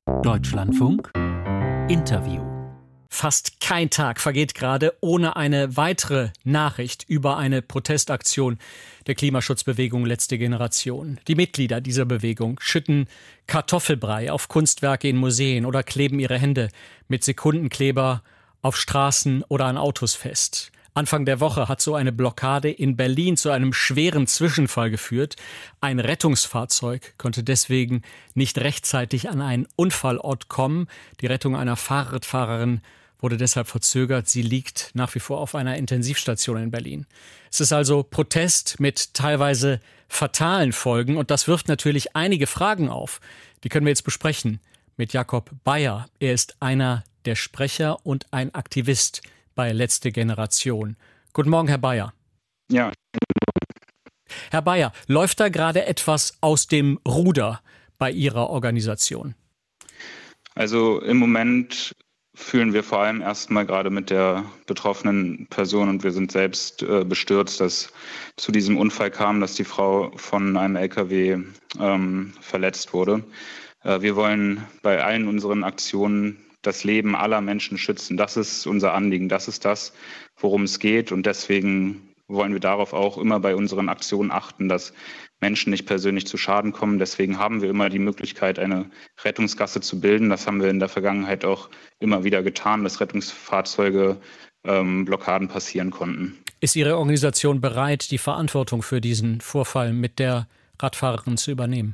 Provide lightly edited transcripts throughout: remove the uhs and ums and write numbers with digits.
Deutschlandfunk Interview. Fast kein Tag vergeht gerade ohne eine weitere Nachricht über eine Protestaktion der Klimaschutzbewegung Letzte Generation. Die Mitglieder dieser Bewegung schütten Kartoffelbrei auf Kunstwerke in Museen oder kleben ihre Hände mit Sekundenkleber auf Straßen oder an Autos fest. Anfang der Woche hat so eine Blockade in Berlin zu einem schweren Zwischenfall geführt. Ein Rettungsfahrzeug konnte deswegen nicht rechtzeitig an einen Unfallort kommen. Die Rettung einer Fahrradfahrerin wurde deshalb verzögert. Sie liegt nach wie vor auf einer Intensivstation in Berlin. Es ist also Protest mit teilweise fatalen Folgen. Und das wirft natürlich einige Fragen auf. Die können wir jetzt besprechen mit Jakob Beyer. Er ist einer der Sprecher und ein Aktivist bei Letzte Generation. Guten Morgen, Herr Beyer. Ja. Herr Beyer, läuft da gerade etwas aus dem Ruder bei Ihrer Organisation? Also im Moment fühlen wir vor allem erstmal gerade mit der betroffenen Person und wir sind selbst bestürzt, dass zu diesem Unfall kam, dass die Frau von einem LKW verletzt wurde. Wir wollen bei allen unseren Aktionen das Leben aller Menschen schützen. Das ist unser Anliegen, das ist das, worum es geht. Und deswegen wollen wir darauf auch immer bei unseren Aktionen achten, dass Menschen nicht persönlich zu Schaden kommen. Deswegen haben wir immer die Möglichkeit, eine Rettungsgasse zu bilden. Das haben wir in der Vergangenheit auch immer wieder getan, dass Rettungsfahrzeuge Blockaden passieren konnten. Ist Ihre Organisation bereit, die Verantwortung für diesen Vorfall mit der Radfahrerin zu übernehmen?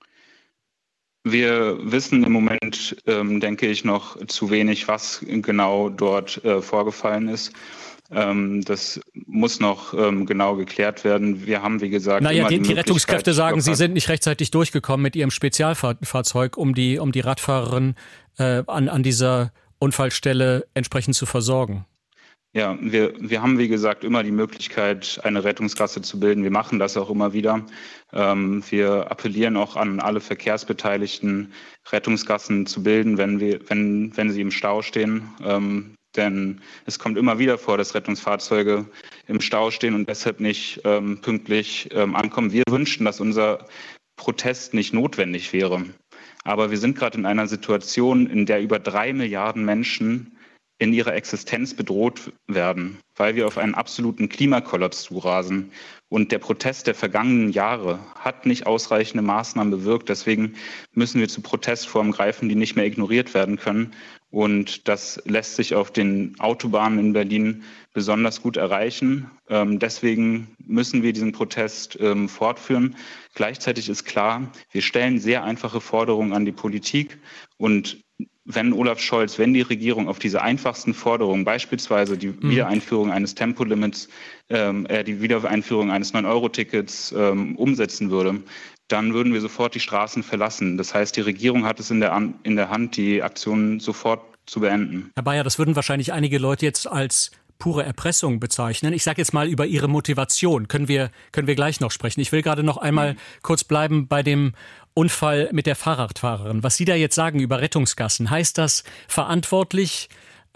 Wir wissen im Moment, denke ich, noch zu wenig, was genau dort vorgefallen ist. Das muss noch genau geklärt werden. Wir haben, wie gesagt, die Rettungskräfte sagen, sie sind nicht rechtzeitig durchgekommen mit ihrem Spezialfahrzeug, um die Radfahrerin an dieser Unfallstelle entsprechend zu versorgen. Ja, wir haben, wie gesagt, immer die Möglichkeit, eine Rettungsgasse zu bilden. Wir machen das auch immer wieder. Wir appellieren auch an alle Verkehrsbeteiligten, Rettungsgassen zu bilden, wenn sie im Stau stehen. Denn es kommt immer wieder vor, dass Rettungsfahrzeuge im Stau stehen und deshalb nicht pünktlich ankommen. Wir wünschen, dass unser Protest nicht notwendig wäre. Aber wir sind gerade in einer Situation, in der über 3 Milliarden Menschen in ihrer Existenz bedroht werden, weil wir auf einen absoluten Klimakollaps zurasen. Und der Protest der vergangenen Jahre hat nicht ausreichende Maßnahmen bewirkt. Deswegen müssen wir zu Protestformen greifen, die nicht mehr ignoriert werden können. Und das lässt sich auf den Autobahnen in Berlin besonders gut erreichen. Deswegen müssen wir diesen Protest fortführen. Gleichzeitig ist klar, wir stellen sehr einfache Forderungen an die Politik. Und wenn die Regierung auf diese einfachsten Forderungen, beispielsweise die Wiedereinführung eines Tempolimits, die Wiedereinführung eines 9-Euro-Tickets umsetzen würde, dann würden wir sofort die Straßen verlassen. Das heißt, die Regierung hat es in der Hand, die Aktionen sofort zu beenden. Herr Beyer, das würden wahrscheinlich einige Leute jetzt als pure Erpressung bezeichnen. Ich sage jetzt mal über Ihre Motivation. Können wir gleich noch sprechen. Ich will gerade noch einmal kurz bleiben bei dem Unfall mit der Fahrradfahrerin. Was Sie da jetzt sagen über Rettungsgassen, heißt das verantwortlich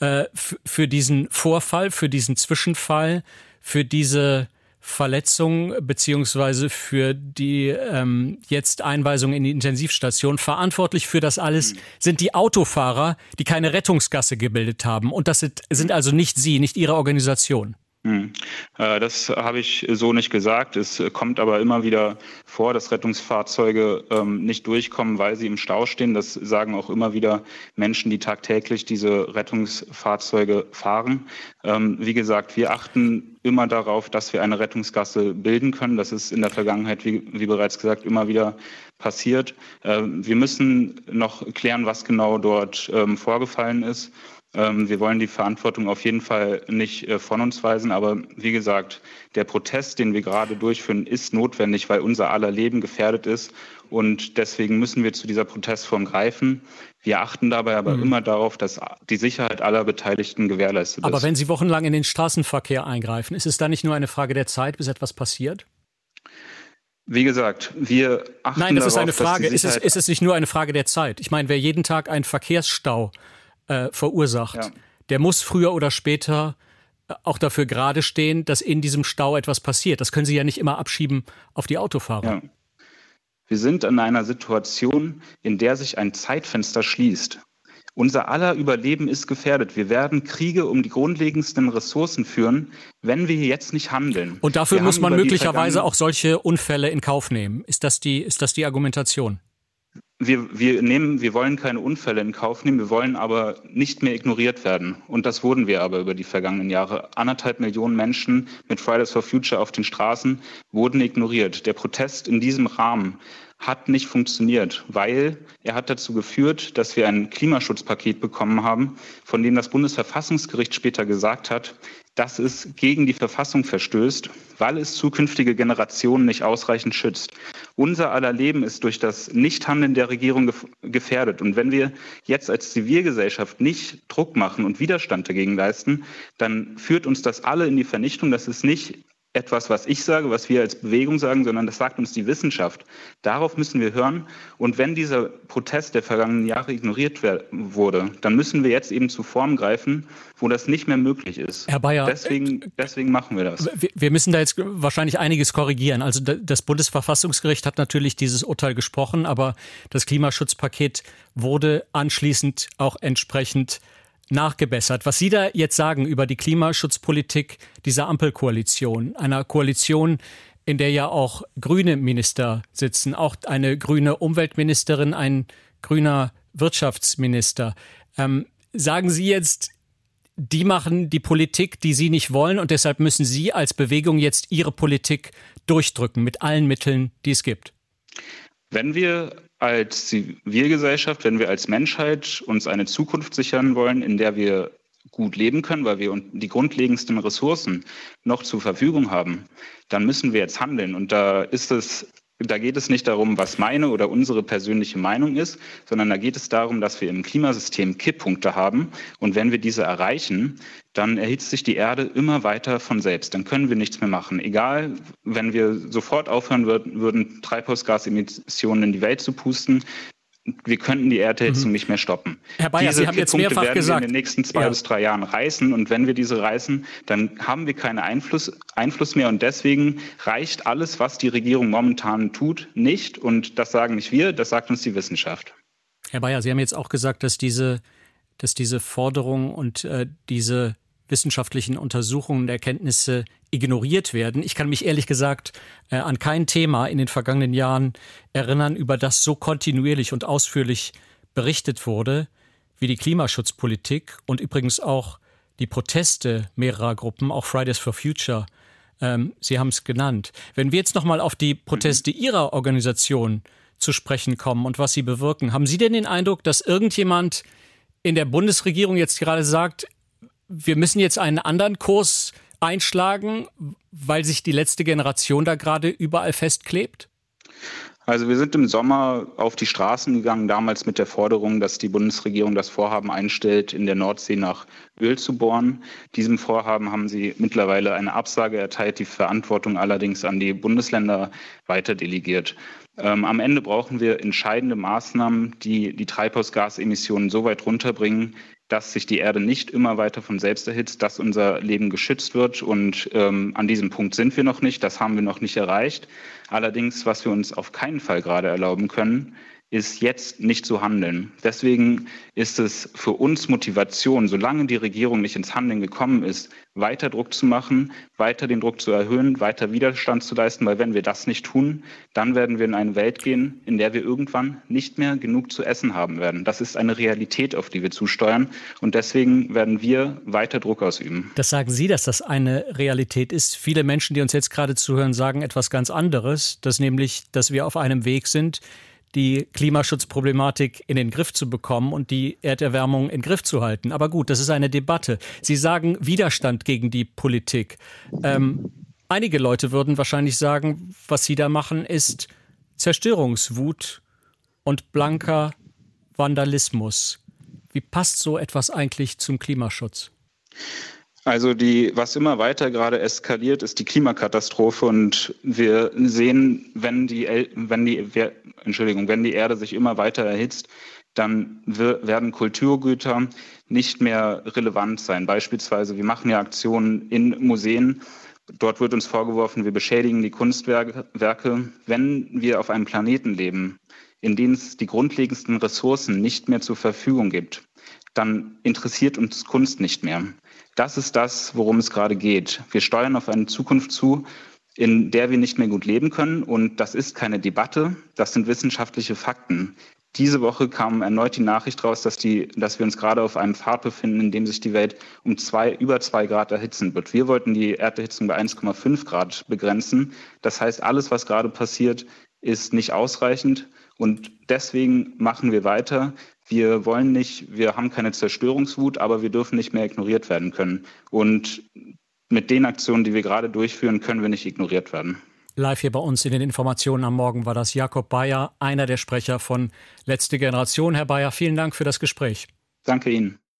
für diesen Vorfall, für diesen Zwischenfall, für diese Verletzung beziehungsweise für die jetzt Einweisung in die Intensivstation, verantwortlich für das alles sind die Autofahrer, die keine Rettungsgasse gebildet haben. Und das sind also nicht Sie, nicht Ihre Organisation. Das habe ich so nicht gesagt. Es kommt aber immer wieder vor, dass Rettungsfahrzeuge nicht durchkommen, weil sie im Stau stehen. Das sagen auch immer wieder Menschen, die tagtäglich diese Rettungsfahrzeuge fahren. Wie gesagt, wir achten immer darauf, dass wir eine Rettungsgasse bilden können. Das ist in der Vergangenheit, wie bereits gesagt, immer wieder passiert. Wir müssen noch klären, was genau dort vorgefallen ist. Wir wollen die Verantwortung auf jeden Fall nicht von uns weisen, aber wie gesagt, der Protest, den wir gerade durchführen, ist notwendig, weil unser aller Leben gefährdet ist und deswegen müssen wir zu dieser Protestform greifen. Wir achten dabei aber immer darauf, dass die Sicherheit aller Beteiligten gewährleistet ist. Aber wenn Sie wochenlang in den Straßenverkehr eingreifen, ist es dann nicht nur eine Frage der Zeit, bis etwas passiert? Wie gesagt, wir achten darauf, ist eine Frage. Ist es nicht nur eine Frage der Zeit? Ich meine, wer jeden Tag einen Verkehrsstau verursacht, der muss früher oder später auch dafür gerade stehen, dass in diesem Stau etwas passiert. Das können Sie ja nicht immer abschieben auf die Autofahrer. Ja. Wir sind in einer Situation, in der sich ein Zeitfenster schließt. Unser aller Überleben ist gefährdet. Wir werden Kriege um die grundlegendsten Ressourcen führen, wenn wir jetzt nicht handeln. Und dafür muss man möglicherweise auch solche Unfälle in Kauf nehmen. Ist das die Argumentation? Wir wollen keine Unfälle in Kauf nehmen, wir wollen aber nicht mehr ignoriert werden. Und das wurden wir aber über die vergangenen Jahre. 1,5 Millionen Menschen mit Fridays for Future auf den Straßen wurden ignoriert. Der Protest in diesem Rahmen hat nicht funktioniert, weil er hat dazu geführt, dass wir ein Klimaschutzpaket bekommen haben, von dem das Bundesverfassungsgericht später gesagt hat, dass es gegen die Verfassung verstößt, weil es zukünftige Generationen nicht ausreichend schützt. Unser aller Leben ist durch das Nichthandeln der Regierung gefährdet. Und wenn wir jetzt als Zivilgesellschaft nicht Druck machen und Widerstand dagegen leisten, dann führt uns das alle in die Vernichtung. Das ist nicht etwas, was ich sage, was wir als Bewegung sagen, sondern das sagt uns die Wissenschaft. Darauf müssen wir hören. Und wenn dieser Protest der vergangenen Jahre ignoriert wurde, dann müssen wir jetzt eben zu Formen greifen, wo das nicht mehr möglich ist. Herr Bayer, deswegen machen wir das. Wir müssen da jetzt wahrscheinlich einiges korrigieren. Also das Bundesverfassungsgericht hat natürlich dieses Urteil gesprochen, aber das Klimaschutzpaket wurde anschließend auch entsprechend nachgebessert. Was Sie da jetzt sagen über die Klimaschutzpolitik dieser Ampelkoalition, einer Koalition, in der ja auch grüne Minister sitzen, auch eine grüne Umweltministerin, ein grüner Wirtschaftsminister. Sagen Sie jetzt, die machen die Politik, die Sie nicht wollen, und deshalb müssen Sie als Bewegung jetzt Ihre Politik durchdrücken mit allen Mitteln, die es gibt? Wenn wir als Zivilgesellschaft, wenn wir als Menschheit uns eine Zukunft sichern wollen, in der wir gut leben können, weil wir die grundlegendsten Ressourcen noch zur Verfügung haben, dann müssen wir jetzt handeln. Und da geht es nicht darum, was meine oder unsere persönliche Meinung ist, sondern da geht es darum, dass wir im Klimasystem Kipppunkte haben. Und wenn wir diese erreichen, dann erhitzt sich die Erde immer weiter von selbst. Dann können wir nichts mehr machen. Egal, wenn wir sofort aufhören würden, Treibhausgasemissionen in die Welt zu pusten, wir könnten die Erderhitzung nicht mehr stoppen. Herr Bayer, Sie haben jetzt mehrfach gesagt, werden wir in den nächsten 2 bis 3 Jahren reißen. Und wenn wir diese reißen, dann haben wir keinen Einfluss mehr. Und deswegen reicht alles, was die Regierung momentan tut, nicht. Und das sagen nicht wir, das sagt uns die Wissenschaft. Herr Bayer, Sie haben jetzt auch gesagt, dass diese Forderung und diese wissenschaftlichen Untersuchungen und Erkenntnisse ignoriert werden. Ich kann mich ehrlich gesagt an kein Thema in den vergangenen Jahren erinnern, über das so kontinuierlich und ausführlich berichtet wurde, wie die Klimaschutzpolitik und übrigens auch die Proteste mehrerer Gruppen, auch Fridays for Future. Sie haben es genannt. Wenn wir jetzt nochmal auf die Proteste Ihrer Organisation zu sprechen kommen und was sie bewirken, haben Sie denn den Eindruck, dass irgendjemand in der Bundesregierung jetzt gerade sagt, wir müssen jetzt einen anderen Kurs einschlagen, weil sich die letzte Generation da gerade überall festklebt? Also wir sind im Sommer auf die Straßen gegangen, damals mit der Forderung, dass die Bundesregierung das Vorhaben einstellt, in der Nordsee nach Öl zu bohren. Diesem Vorhaben haben sie mittlerweile eine Absage erteilt, die Verantwortung allerdings an die Bundesländer weiter delegiert. Am Ende brauchen wir entscheidende Maßnahmen, die die Treibhausgasemissionen so weit runterbringen, dass sich die Erde nicht immer weiter von selbst erhitzt, dass unser Leben geschützt wird. Und an diesem Punkt sind wir noch nicht, das haben wir noch nicht erreicht. Allerdings, was wir uns auf keinen Fall gerade erlauben können, ist jetzt nicht zu handeln. Deswegen ist es für uns Motivation, solange die Regierung nicht ins Handeln gekommen ist, weiter Druck zu machen, weiter den Druck zu erhöhen, weiter Widerstand zu leisten, weil wenn wir das nicht tun, dann werden wir in eine Welt gehen, in der wir irgendwann nicht mehr genug zu essen haben werden. Das ist eine Realität, auf die wir zusteuern, und deswegen werden wir weiter Druck ausüben. Das sagen Sie, dass das eine Realität ist. Viele Menschen, die uns jetzt gerade zuhören, sagen etwas ganz anderes, dass nämlich, dass wir auf einem Weg sind, die Klimaschutzproblematik in den Griff zu bekommen und die Erderwärmung in den Griff zu halten. Aber gut, das ist eine Debatte. Sie sagen Widerstand gegen die Politik. Einige Leute würden wahrscheinlich sagen, was Sie da machen, ist Zerstörungswut und blanker Vandalismus. Wie passt so etwas eigentlich zum Klimaschutz? Also was immer weiter gerade eskaliert, ist die Klimakatastrophe, und wir sehen, wenn die Erde sich immer weiter erhitzt, dann werden Kulturgüter nicht mehr relevant sein. Beispielsweise, wir machen ja Aktionen in Museen, Dort wird uns vorgeworfen, wir beschädigen die Kunstwerke. Wenn wir auf einem Planeten leben, in dem es die grundlegendsten Ressourcen nicht mehr zur Verfügung gibt, dann interessiert uns Kunst nicht mehr. Das ist das, worum es gerade geht. Wir steuern auf eine Zukunft zu, in der wir nicht mehr gut leben können. Und das ist keine Debatte, das sind wissenschaftliche Fakten. Diese Woche kam erneut die Nachricht raus, dass wir uns gerade auf einem Pfad befinden, in dem sich die Welt um über 2 Grad erhitzen wird. Wir wollten die Erderhitzung bei 1,5 Grad begrenzen. Das heißt, alles, was gerade passiert, ist nicht ausreichend. Und deswegen machen wir weiter. Wir haben keine Zerstörungswut, aber wir dürfen nicht mehr ignoriert werden können. Und mit den Aktionen, die wir gerade durchführen, können wir nicht ignoriert werden. Live hier bei uns in den Informationen am Morgen war das Jakob Beyer, einer der Sprecher von Letzte Generation. Herr Beyer, vielen Dank für das Gespräch. Danke Ihnen.